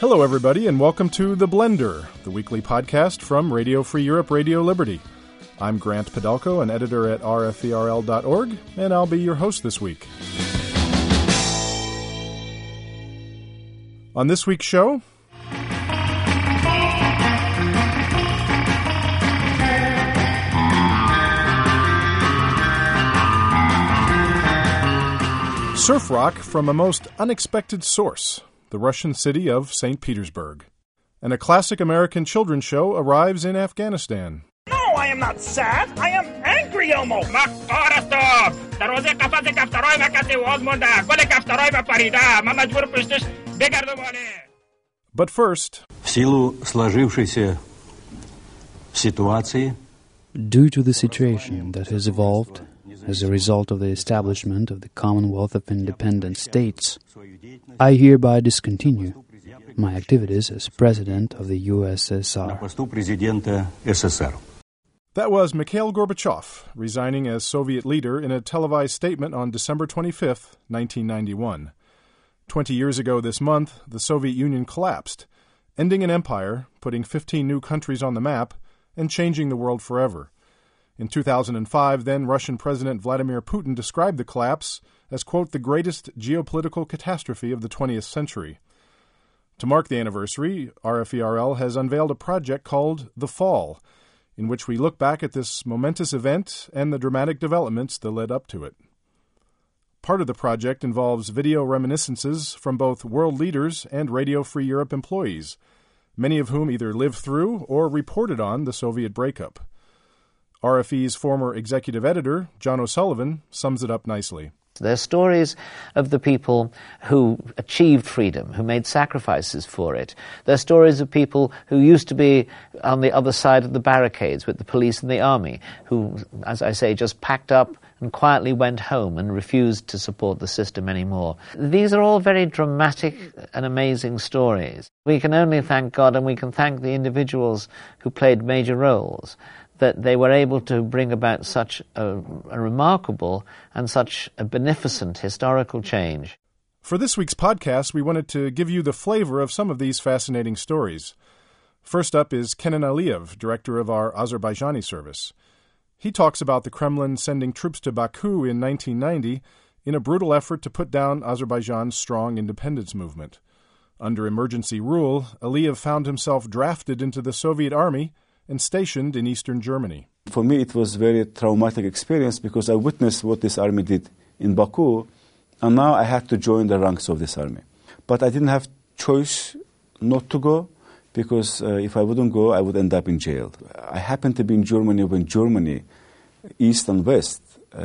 Hello, everybody, and welcome to The Blender, the weekly podcast from Radio Free Europe, Radio Liberty. I'm Grant Padalko, an editor at rferl.org, and I'll be your host this week. On this week's show, surf rock from a most unexpected source, the Russian city of St. Petersburg. And a classic American children's show arrives in Afghanistan. No, I am not sad. I am angry, Elmo. But first, В силу сложившейся ситуации, due to the situation that has evolved as a result of the establishment of the Commonwealth of Independent States, I hereby discontinue my activities as President of the USSR. посту президента СССР. that was Mikhail Gorbachev resigning as Soviet leader in a televised statement on December 25, 1991. 20 years ago this month, the Soviet Union collapsed, ending an empire, putting 15 new countries on the map, and changing the world forever. In 2005, then Russian President Vladimir Putin described the collapse as, quote, the greatest geopolitical catastrophe of the 20th century. To mark the anniversary, RFERL has unveiled a project called The Fall, in which we look back at this momentous event and the dramatic developments that led up to it. Part of the project involves video reminiscences from both world leaders and Radio Free Europe employees, many of whom either lived through or reported on the Soviet breakup. RFE's former executive editor, John O'Sullivan, sums it up nicely. They're stories of the people who achieved freedom, who made sacrifices for it. They're stories of people who used to be on the other side of the barricades with the police and the army, who, as I say, just packed up and quietly went home and refused to support the system anymore. These are all very dramatic and amazing stories. We can only thank God, and we can thank the individuals who played major roles, that they were able to bring about such a remarkable and such a beneficent historical change. For this week's podcast, we wanted to give you the flavor of some of these fascinating stories. First up is Kenan Aliyev, director of our Azerbaijani service. He talks about the Kremlin sending troops to Baku in 1990 in a brutal effort to put down Azerbaijan's strong independence movement. Under emergency rule, Aliyev found himself drafted into the Soviet army and stationed in eastern Germany. For me, it was a very traumatic experience because I witnessed what this army did in Baku, and now I had to join the ranks of this army. But I didn't have choice not to go, because if I wouldn't go, I would end up in jail. I happened to be in Germany when Germany, East and West,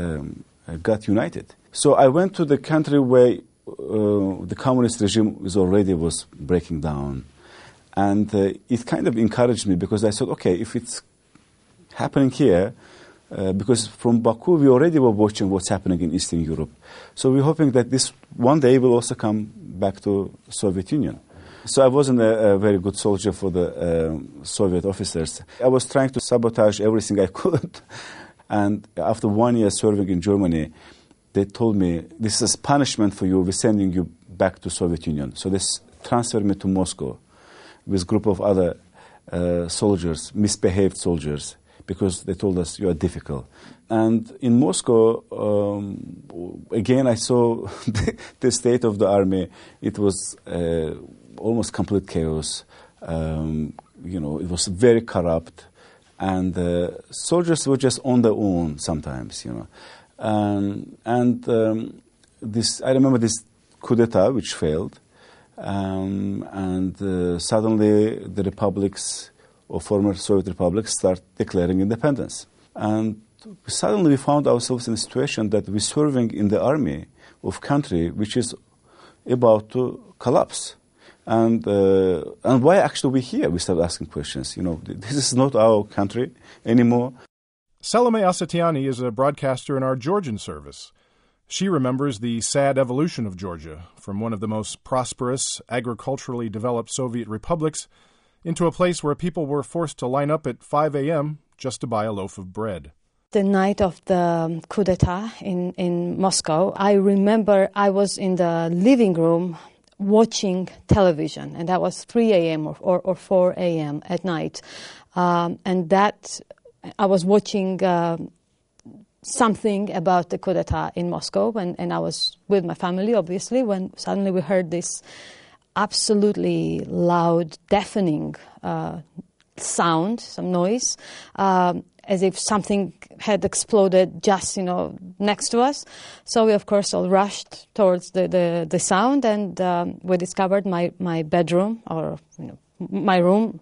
got united. So I went to the country where the communist regime was breaking down. And it kind of encouraged me, because I said, okay, if it's happening here, because from Baku we already were watching what's happening in Eastern Europe. So we're hoping that this one day will also come back to Soviet Union. So I wasn't a very good soldier for the Soviet officers. I was trying to sabotage everything I could. And after 1 year serving in Germany, they told me, this is punishment for you, we're sending you back to Soviet Union. So they transferred me to Moscow with a group of other soldiers, misbehaved soldiers, because they told us you are difficult. And in Moscow, again, I saw the state of the army. It was almost complete chaos. It was very corrupt. And soldiers were just on their own sometimes, I remember this coup d'etat, which failed. Suddenly the republics or former Soviet republics start declaring independence. And suddenly we found ourselves in a situation that we're serving in the army of country which is about to collapse. And why actually we're here? We start asking questions. This is not our country anymore. Selime Asatiani is a broadcaster in our Georgian service. She remembers the sad evolution of Georgia from one of the most prosperous, agriculturally developed Soviet republics into a place where people were forced to line up at 5 a.m. just to buy a loaf of bread. The night of the coup d'etat in Moscow, I remember I was in the living room watching television, and that was 3 a.m. or 4 a.m. at night. And that I was watching something about the coup d'etat in Moscow, and I was with my family, obviously, when suddenly we heard this absolutely loud, deafening sound, some noise, as if something had exploded just, next to us. So we, of course, all rushed towards the sound, and we discovered my bedroom, or my room,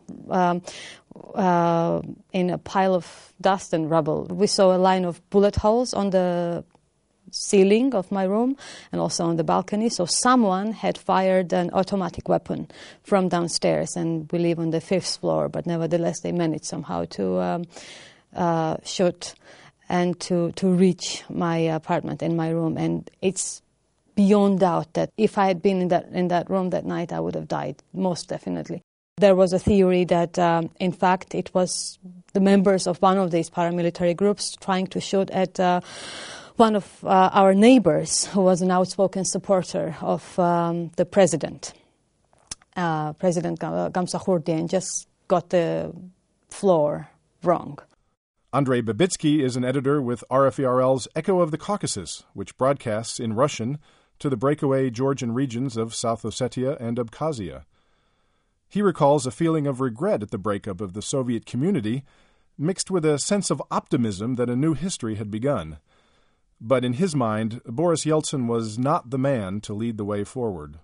in a pile of dust and rubble. We saw a line of bullet holes on the ceiling of my room and also on the balcony. So someone had fired an automatic weapon from downstairs, and we live on the 5th floor, but nevertheless they managed somehow to shoot and to reach my apartment and my room. And it's beyond doubt that if I had been in that room that night, I would have died, most definitely. There was a theory that, in fact, it was the members of one of these paramilitary groups trying to shoot at one of our neighbors, who was an outspoken supporter of the president, President Gamsahurdi, and just got the floor wrong. Andrei Babitsky is an editor with RFE/RL's Echo of the Caucasus, which broadcasts in Russian to the breakaway Georgian regions of South Ossetia and Abkhazia. He recalls a feeling of regret at the breakup of the Soviet community, mixed with a sense of optimism that a new history had begun. But in his mind, Boris Yeltsin was not the man to lead the way forward.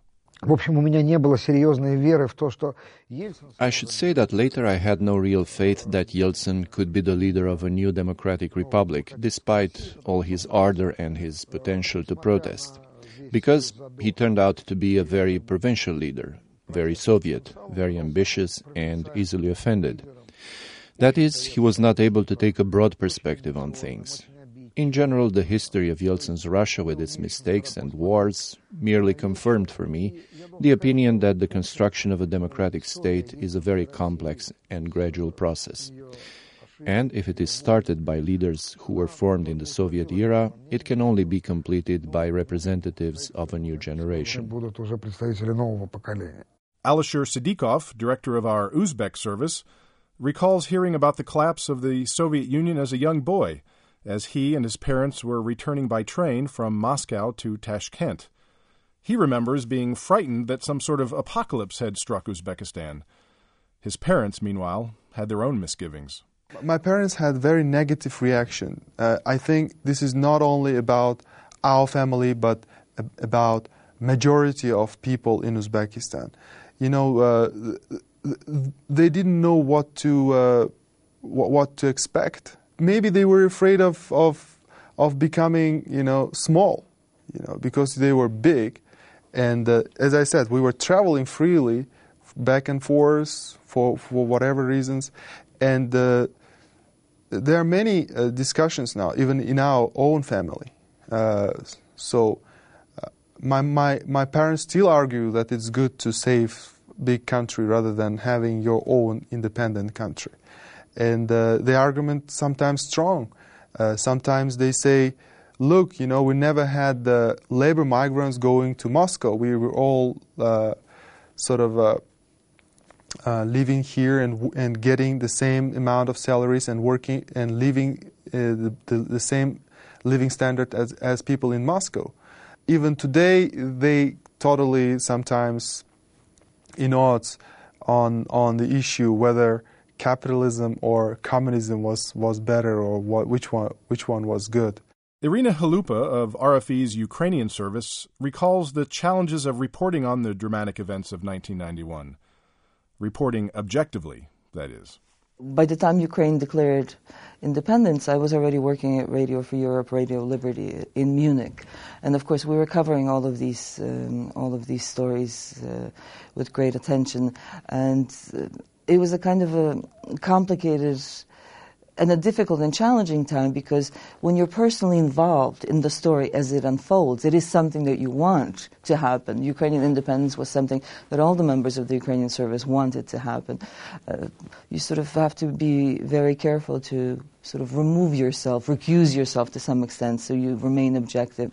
I should say that later I had no real faith that Yeltsin could be the leader of a new democratic republic, despite all his ardor and his potential to protest. Because he turned out to be a very provincial leader, very Soviet, very ambitious, and easily offended. That is, he was not able to take a broad perspective on things. In general, the history of Yeltsin's Russia, with its mistakes and wars, merely confirmed for me the opinion that the construction of a democratic state is a very complex and gradual process. And if it is started by leaders who were formed in the Soviet era, it can only be completed by representatives of a new generation. Alisher Siddiqov, director of our Uzbek service, recalls hearing about the collapse of the Soviet Union as a young boy, as he and his parents were returning by train from Moscow to Tashkent. He remembers being frightened that some sort of apocalypse had struck Uzbekistan. His parents, meanwhile, had their own misgivings. My parents had very negative reaction. I think this is not only about our family, but about majority of people in Uzbekistan. They didn't know what to expect. Maybe they were afraid of becoming, small, because they were big. And as I said, we were traveling freely, back and forth for whatever reasons. And there are many discussions now, even in our own family. My parents still argue that it's good to save big country rather than having your own independent country. And the argument sometimes strong. Sometimes they say, look, we never had the labor migrants going to Moscow. We were all living here and getting the same amount of salaries and working and living the same living standard as people in Moscow. Even today, they totally sometimes in odds on the issue whether capitalism or communism was better or which one was good. Irina Halupa of RFE's Ukrainian service recalls the challenges of reporting on the dramatic events of 1991. Reporting objectively, that is. By the time Ukraine declared independence, I was already working at Radio Free Europe, Radio Liberty in Munich, and of course we were covering all of these stories with great attention. And it was a kind of a complicated and a difficult and challenging time, because when you're personally involved in the story as it unfolds, it is something that you want to happen. Ukrainian independence was something that all the members of the Ukrainian service wanted to happen. You sort of have to be very careful to sort of recuse yourself to some extent so you remain objective. But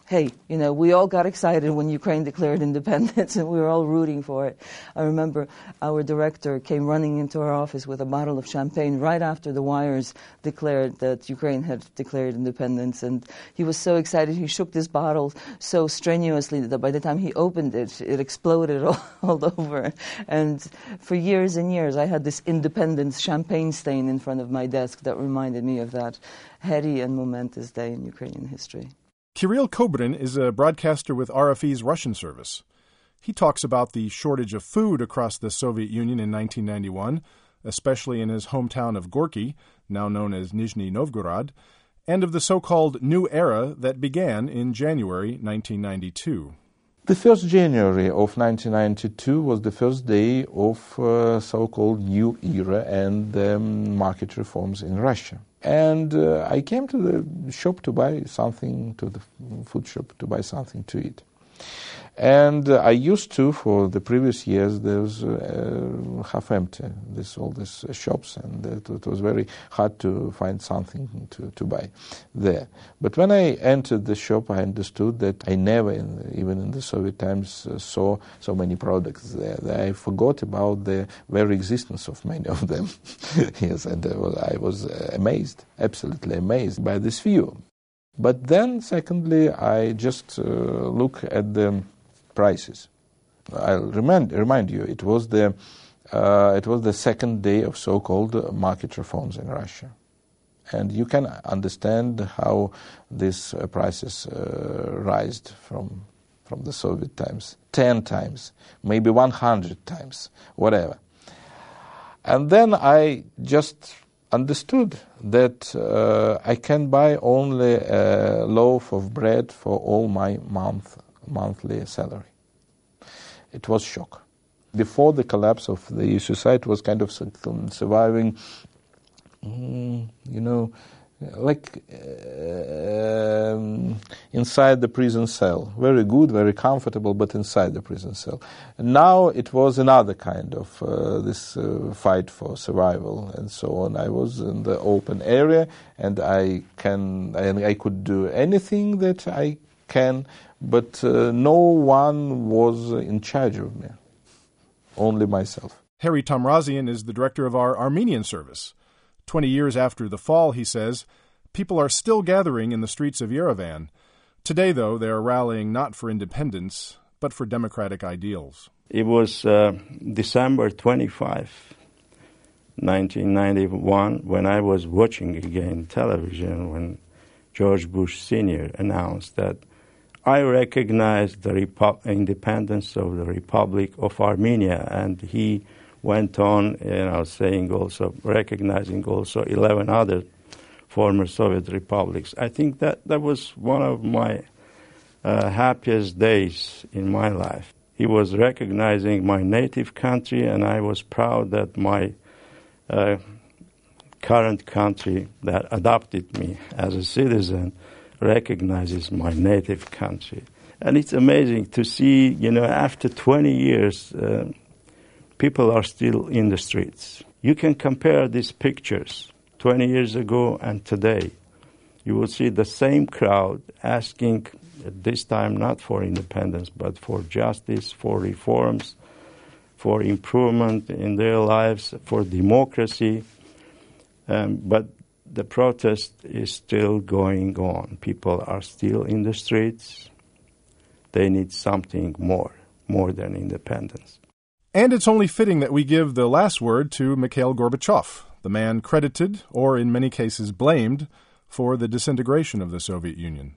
hey, we all got excited when Ukraine declared independence and we were all rooting for it. I remember our director came running into our office with a bottle of champagne right after the wires declared that Ukraine had declared independence, and he was so excited he shook this bottle so strenuously that by the time he opened it, it exploded all over. And for years and years I had this independence champagne stain in front of my desk that reminded me of that heady and momentous day in Ukrainian history. Kirill Kobrin is a broadcaster with RFE's Russian service. He talks about the shortage of food across the Soviet Union in 1991, especially in his hometown of Gorky, now known as Nizhny Novgorod, and of the so-called new era that began in January 1992. The 1st January of 1992 was the first day of so-called new era and market reforms in Russia. And I came to the shop to buy something, to the food shop to buy something to eat. And I used to, for the previous years, there was half empty, all these shops, and it was very hard to find something to buy there. But when I entered the shop, I understood that I never, even in the Soviet times, saw so many products there. I forgot about the very existence of many of them. Yes, and I was amazed, absolutely amazed by this view. But then, secondly, I just look at the prices. I'll remind you, it was the second day of so-called market reforms in Russia, and you can understand how these prices rised from the Soviet times, 10 times, maybe 100 times, whatever. And then I just understood that I can buy only a loaf of bread for all my monthly salary. It was shock. Before the collapse of the USSR, it was kind of surviving, like inside the prison cell. Very good, very comfortable, but inside the prison cell. And now it was another kind of this fight for survival and so on. I was in the open area, and I could do anything that I can, but no one was in charge of me, only myself. Harry Tamrazian is the director of our Armenian service. 20 years after the fall, he says, people are still gathering in the streets of Yerevan. Today, though, they are rallying not for independence, but for democratic ideals. It was December 25, 1991, when I was watching again television, when George Bush Sr. announced that I recognize the independence of the Republic of Armenia, and he went on, saying also, recognizing also 11 other former Soviet republics. I think that was one of my happiest days in my life. He was recognizing my native country, and I was proud that my current country that adopted me as a citizen recognizes my native country. And it's amazing to see, after 20 years, people are still in the streets. You can compare these pictures 20 years ago and today. You will see the same crowd asking, at this time, not for independence, but for justice, for reforms, for improvement in their lives, for democracy. But the protest is still going on. People are still in the streets. They need something more than independence. And it's only fitting that we give the last word to Mikhail Gorbachev, the man credited, or in many cases blamed, for the disintegration of the Soviet Union.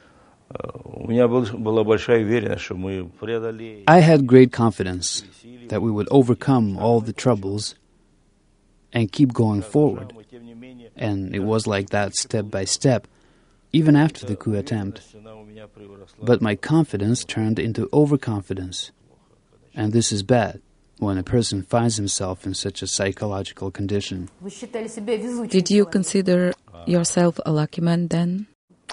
I had great confidence that we would overcome all the troubles and keep going forward. And it was like that step by step, even after the coup attempt. But my confidence turned into overconfidence. And this is bad when a person finds himself in such a psychological condition. Did you consider yourself a lucky man then?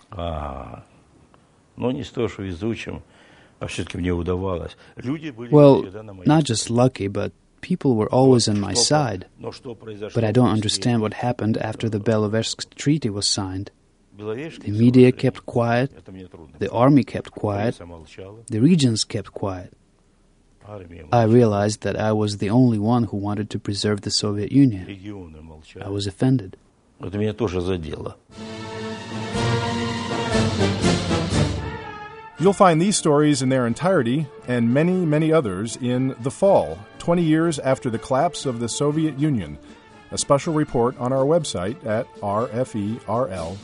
Well, not just lucky, but people were always on my side. But I don't understand what happened after the Belovesk Treaty was signed. The media kept quiet, the army kept quiet, the regions kept quiet. I realized that I was the only one who wanted to preserve the Soviet Union. I was offended. You'll find these stories in their entirety and many, many others in The Fall, 20 years after the collapse of the Soviet Union, a special report on our website at rferl.org.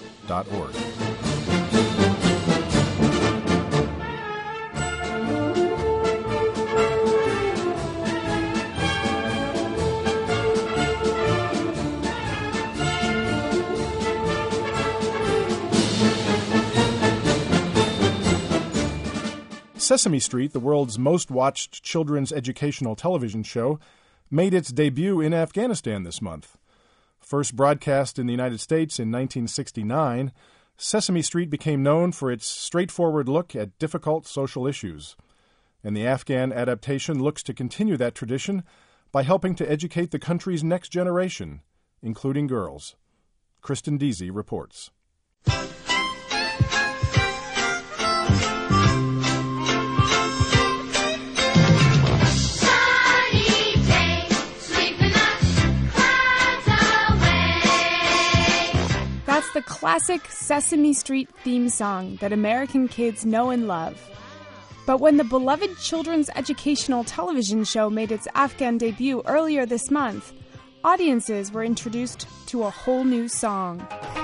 Sesame Street, the world's most watched children's educational television show, made its debut in Afghanistan this month. First broadcast in the United States in 1969, Sesame Street became known for its straightforward look at difficult social issues. And the Afghan adaptation looks to continue that tradition by helping to educate the country's next generation, including girls. Kristen Deasy reports. That's the classic Sesame Street theme song that American kids know and love. But when the beloved children's educational television show made its Afghan debut earlier this month, audiences were introduced to a whole new song.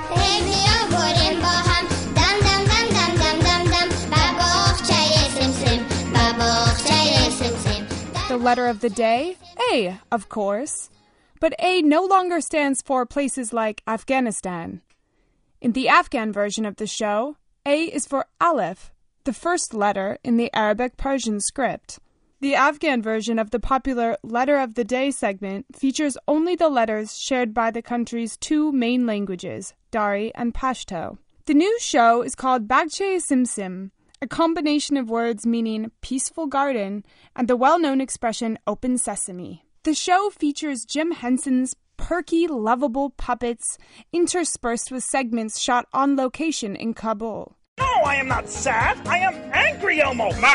The letter of the day? A, of course. But A no longer stands for places like Afghanistan. In the Afghan version of the show, A is for Aleph, the first letter in the Arabic-Persian script. The Afghan version of the popular Letter of the Day segment features only the letters shared by the country's two main languages, Dari and Pashto. The new show is called Bagche Simsim, a combination of words meaning peaceful garden and the well-known expression open sesame. The show features Jim Henson's perky, lovable puppets interspersed with segments shot on location in Kabul. No, I am not sad. I am angry, Elmo. Not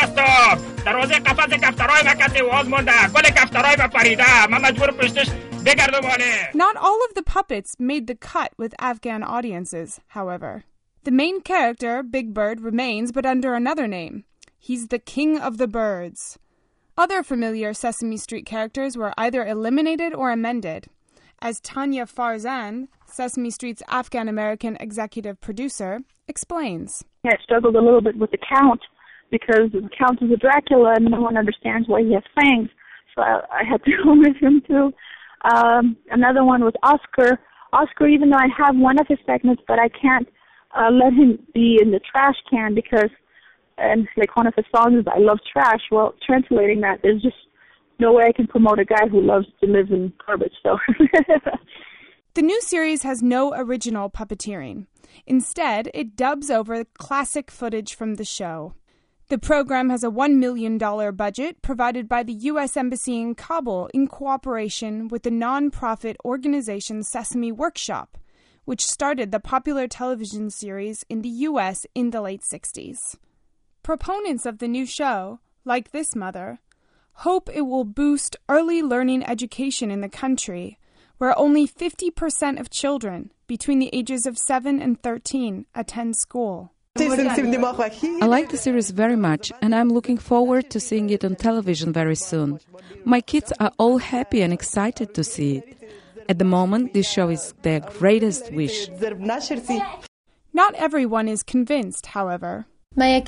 all of the puppets made the cut with Afghan audiences, however. The main character, Big Bird, remains, but under another name. He's the king of the birds. Other familiar Sesame Street characters were either eliminated or amended. As Tanya Farzan, Sesame Street's Afghan-American executive producer, explains. I struggled a little bit with the Count because the Count is a Dracula and no one understands why he has fangs. So I had to go with him too. Another one was Oscar. Oscar, even though I have one of his segments, but I can't let him be in the trash can because, and like one of his songs is I love trash. Well, translating that, there's just no way I can promote a guy who loves to live in garbage. So. The new series has no original puppeteering. Instead, it dubs over classic footage from the show. The program has a $1 million budget provided by the U.S. Embassy in Kabul in cooperation with the non-profit organization Sesame Workshop, which started the popular television series in the U.S. in the late 60s. Proponents of the new show, like this mother, hope it will boost early learning education in the country, where only 50% of children between the ages of 7 and 13 attend school. I like the series very much, and I'm looking forward to seeing it on television very soon. My kids are all happy and excited to see it. At the moment, this show is their greatest wish. Not everyone is convinced, however. I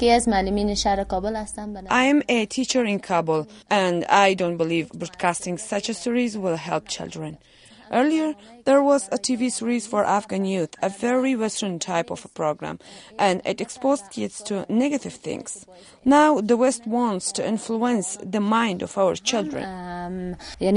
am a teacher in Kabul, and I don't believe broadcasting such a series will help children. Earlier, there was a TV series for Afghan youth, a very Western type of a program, and it exposed kids to negative things. Now, the West wants to influence the mind of our children.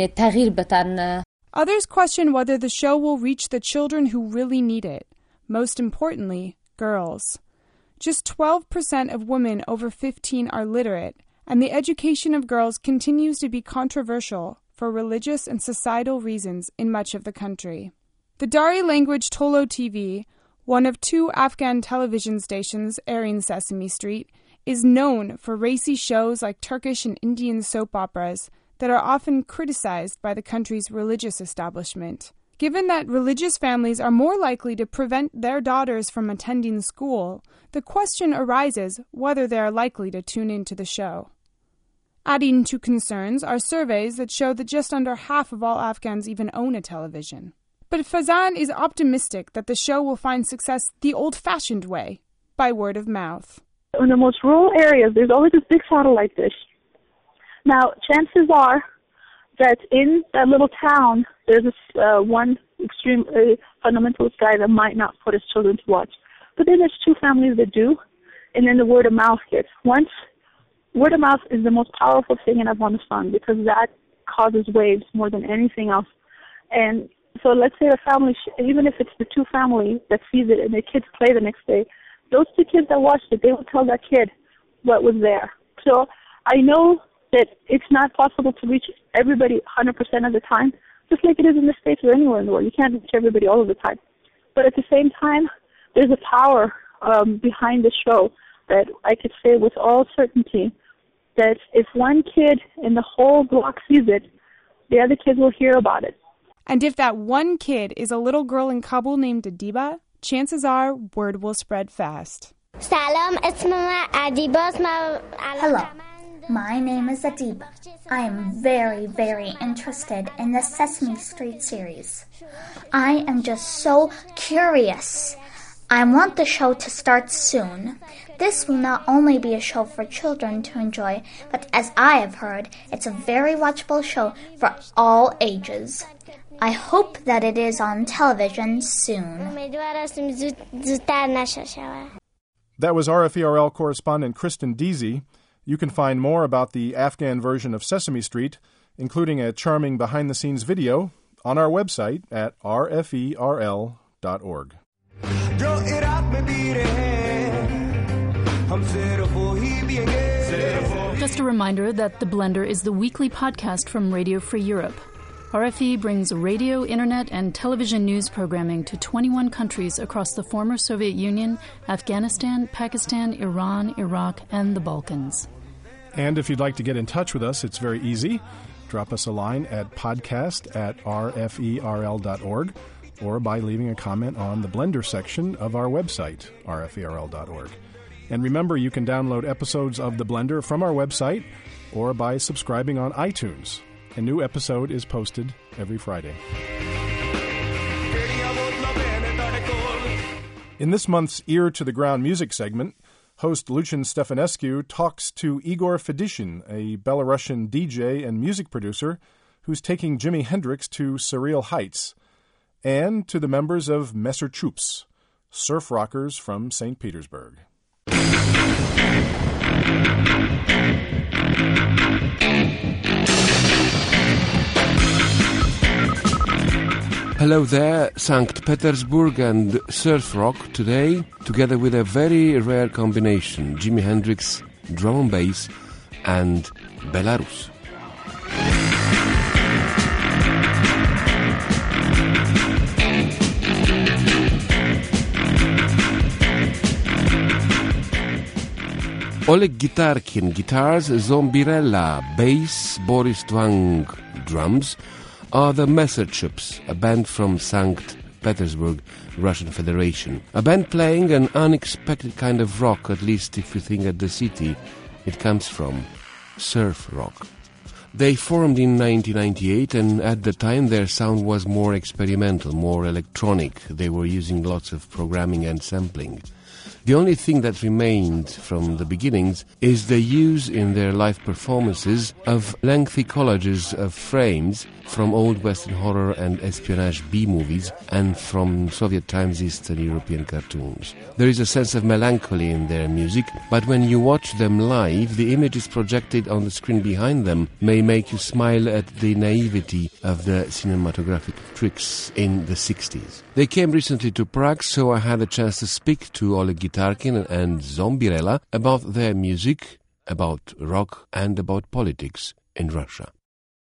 Others question whether the show will reach the children who really need it. Most importantly, girls. Just 12% of women over 15 are literate, and the education of girls continues to be controversial for religious and societal reasons in much of the country. The Dari language Tolo TV one of 2 Afghan television stations airing Sesame Street, is known for racy shows like Turkish and Indian soap operas that are often criticized by the country's religious establishment. Given that religious families are more likely to prevent their daughters from attending school, the question arises whether they are likely to tune into the show. Adding to concerns are surveys that show that just under half of all Afghans even own a television. But Fazan is optimistic that the show will find success the old-fashioned way, by word of mouth. In the most rural areas, there's always this big satellite dish. Now, chances are that in that little town, there's this one extreme fundamentalist guy that might not put his children to watch. But then there's 2 families that do, and then the word of mouth gets. Once, word of mouth is the most powerful thing in Afghanistan because that causes waves more than anything else. And so let's say a family, even if it's the 2 families that sees it and the kids play the next day, those 2 kids that watched it, they will tell that kid what was there. So I know that it's not possible to reach everybody 100% of the time, just like it is in the States or anywhere in the world. You can't reach everybody all of the time. But at the same time, there's a power behind the show that I could say with all certainty that if one kid in the whole block sees it, the other kids will hear about it. And if that one kid is a little girl in Kabul named Adiba, chances are word will spread fast. Hello, my name is Adiba. I am very, very interested in the Sesame Street series. I am just so curious. I want the show to start soon. This will not only be a show for children to enjoy, but as I have heard, it's a very watchable show for all ages. I hope that it is on television soon. That was RFERL correspondent Kristen Deasy. You can find more about the Afghan version of Sesame Street, including a charming behind-the-scenes video, on our website at rferl.org. Just a reminder that The Blender is the weekly podcast from Radio Free Europe. RFE brings radio, internet, and television news programming to 21 countries across the former Soviet Union, Afghanistan, Pakistan, Iran, Iraq, and the Balkans. And if you'd like to get in touch with us, it's very easy. Drop us a line at podcast@rferl.org or by leaving a comment on the Blender section of our website, rferl.org. And remember, you can download episodes of The Blender from our website or by subscribing on iTunes. A new episode is posted every Friday. In this month's Ear to the Ground music segment, host Lucian Stefanescu talks to Igor Fedishin, a Belarusian DJ and music producer who's taking Jimi Hendrix to surreal heights, and to the members of Messer Chups, surf rockers from St. Petersburg. Hello there, St. Petersburg and surf rock today, together with a very rare combination, Jimi Hendrix, drum and bass, and Belarus. Oleg Gitarkin, guitars, Zombirella, bass, Boris Twang, drums, are the Messer Chups, a band from St. Petersburg, Russian Federation. A band playing an unexpected kind of rock, at least if you think at the city it comes from, surf rock. They formed in 1998, and at the time their sound was more experimental, more electronic. They were using lots of programming and sampling. The only thing that remained from the beginnings is the use in their live performances of lengthy collages of frames from old Western horror and espionage B-movies and from Soviet times Eastern European cartoons. There is a sense of melancholy in their music, but when you watch them live, the images projected on the screen behind them may make you smile at the naivety of the cinematographic tricks in the 60s. They came recently to Prague, so I had a chance to speak to Oleg Gitarkin and Zombirella about their music, about rock, and about politics in Russia.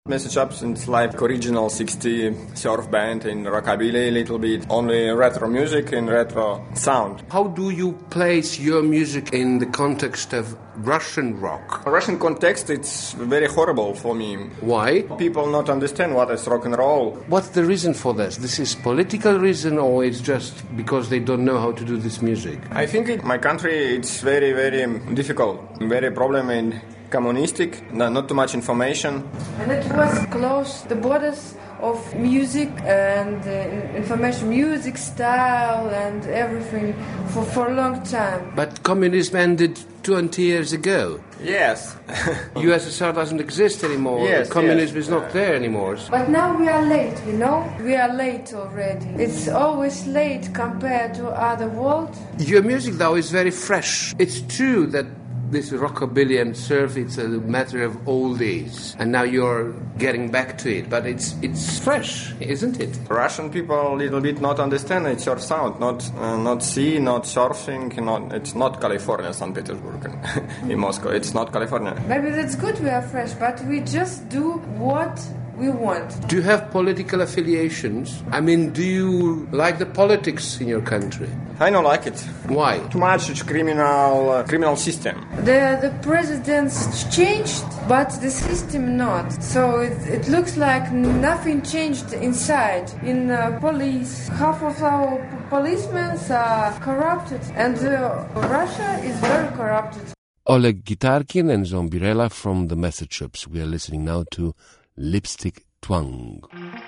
Message Ups, it's like original 60s surf band in rockabilly a little bit, only retro music and retro sound. How do you place your music in the context of Russian rock? Russian context, it's very horrible for me. Why? People not understand what is rock and roll. What's the reason for this? This is political reason, or it's just because they don't know how to do this music? I think in my country it's very, very difficult, very problem in communistic, not too much information. And it was close the borders of music and information, music style and everything for a long time. But communism ended 20 years ago. Yes. USSR doesn't exist anymore. Yes, communism is not there anymore. But now we are late, you know? We are late already. It's always late compared to other world. Your music, though, is very fresh. It's true that this rockabilly and surf, it's a matter of oldies, and now you're getting back to it, but it's fresh, isn't it? Russian people a little bit not understand it's your sound, not sea, not surfing, it's not California, St. Petersburg, in Moscow, it's not California. Maybe that's good we are fresh, but we just do what we want. Do you have political affiliations? I mean, do you like the politics in your country? I don't like it. Why? Too much criminal system. The presidents changed, but the system not. So it looks like nothing changed inside. In police, half of our policemen are corrupted, and Russia is very corrupted. Oleg Gitarkin and Zombirella from the Message Ups. We are listening now to Lipstick Twang.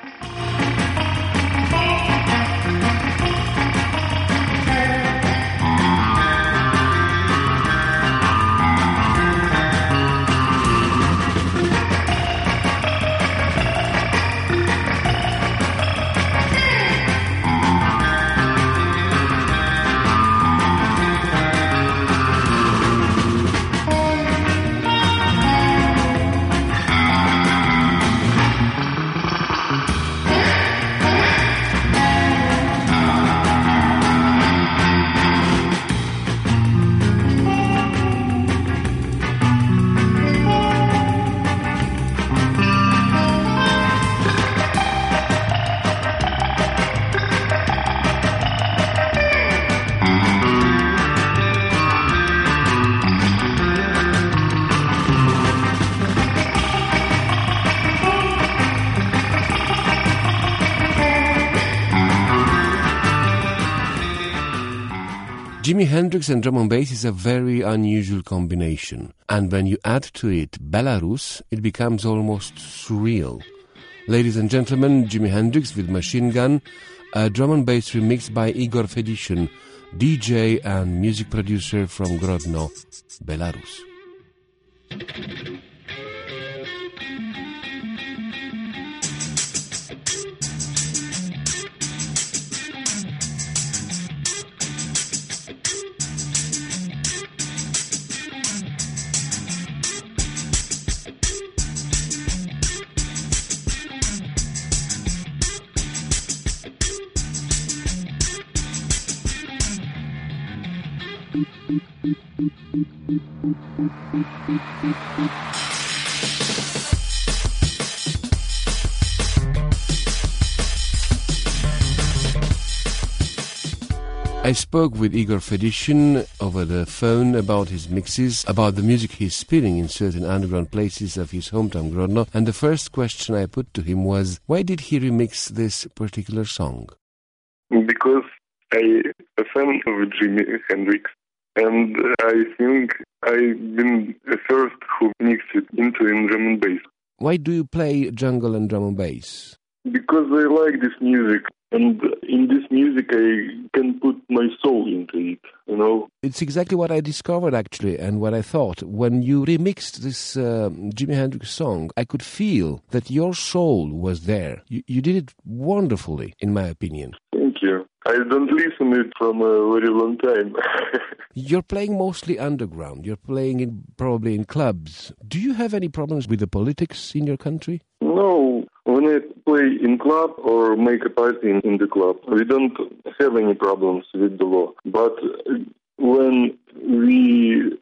Jimi Hendrix and drum and bass is a very unusual combination, and when you add to it Belarus, it becomes almost surreal. Ladies and gentlemen, Jimi Hendrix with Machine Gun, a drum and bass remix by Igor Fedishin, DJ and music producer from Grodno, Belarus. I spoke with Igor Fedishin over the phone about his mixes, about the music he's spinning in certain underground places of his hometown Grodno, and the first question I put to him was, why did he remix this particular song? Because I'm a fan of Jimi Hendrix, and I think I've been the first who mixed it into drum and bass. Why do you play jungle and drum and bass? Because I like this music, and in this music I can put my soul into it, you know? It's exactly what I discovered, actually, and what I thought. When you remixed this Jimi Hendrix song, I could feel that your soul was there. You did it wonderfully, in my opinion. Thank you. I don't listen to it from a very long time. You're playing mostly underground. You're playing probably in clubs. Do you have any problems with the politics in your country? No. When I play in club or make a party in the club, we don't have any problems with the law. But when we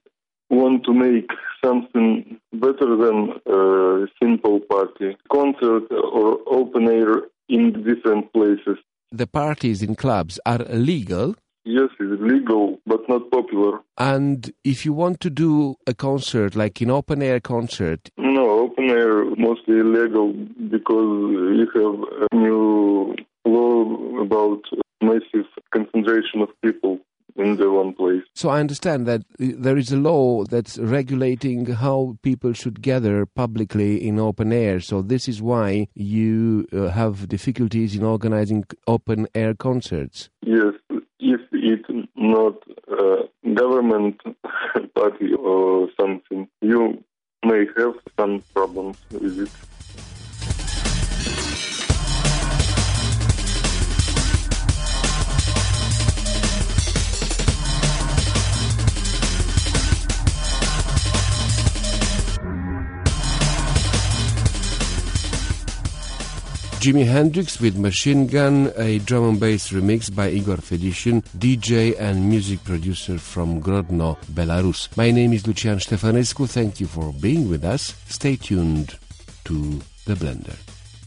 want to make something better than a simple party, concert or open air in different places. The parties in clubs are legal? Yes, it's legal, but not popular. And if you want to do a concert, like an open-air concert... No, open-air mostly illegal because you have a new law about massive concentration of people in the one place. So I understand that there is a law that's regulating how people should gather publicly in open air. So this is why you have difficulties in organizing open-air concerts. Yes, if it's not a government party or something, you may have some problems with it. Jimi Hendrix with Machine Gun, a drum and bass remix by Igor Fedishin, DJ and music producer from Grodno, Belarus. My name is Lucian Ștefănescu. Thank you for being with us. Stay tuned to The Blender.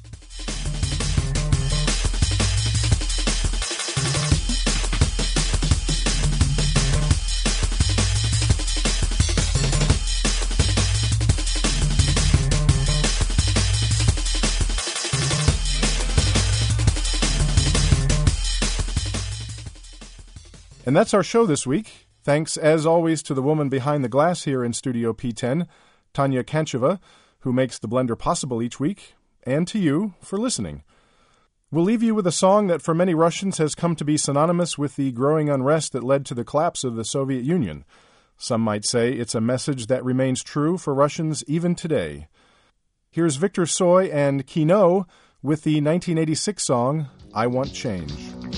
And that's our show this week. Thanks, as always, to the woman behind the glass here in Studio P10, Tanya Kancheva, who makes The Blender possible each week, and to you for listening. We'll leave you with a song that for many Russians has come to be synonymous with the growing unrest that led to the collapse of the Soviet Union. Some might say it's a message that remains true for Russians even today. Here's Victor Tsoi and Kino with the 1986 song, I Want Change.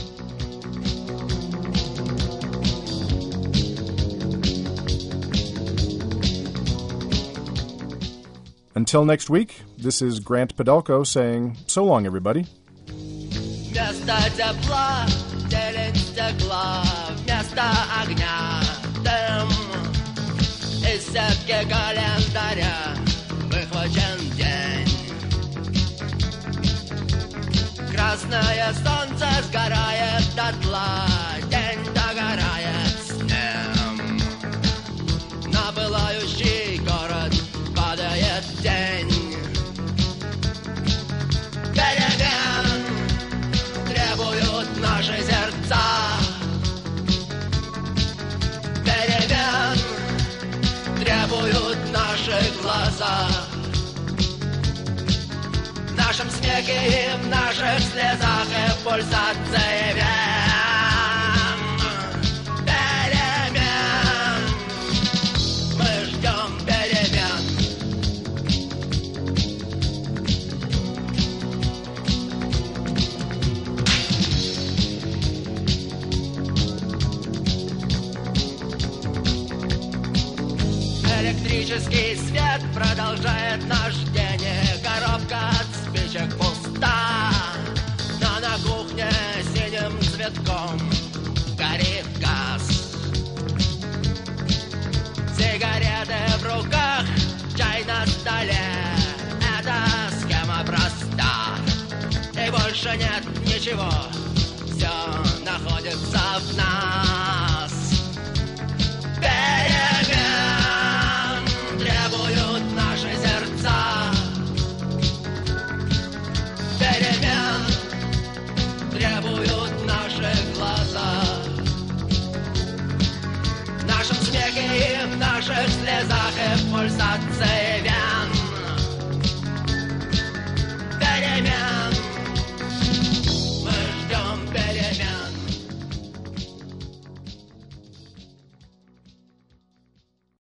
Until next week, this is Grant Padalko saying so long, everybody. Вместо тепла зелень стекла, вместо огня дым. Из сетки календаря выхвачен день. Красное солнце сгорает дотла, день догорает с ним. На пылающий город падает день. Перемен требуют наши сердца. Перемен требуют наши глаза. В нашем смехе и в наших слезах и в пульсации вен. Перемен. Мы ждем перемен. Электрический свет продолжает наш день. Коробка от спичек пуста. Но на кухне синим цветком горит газ. Сигареты в руках, чай на столе. Эта схема проста. И больше нет ничего. Все находится в нас. Перемен требуют наши сердца. Перемен требуют наши глаза. В нашем смехе и в наших слезах и в пульсации вен.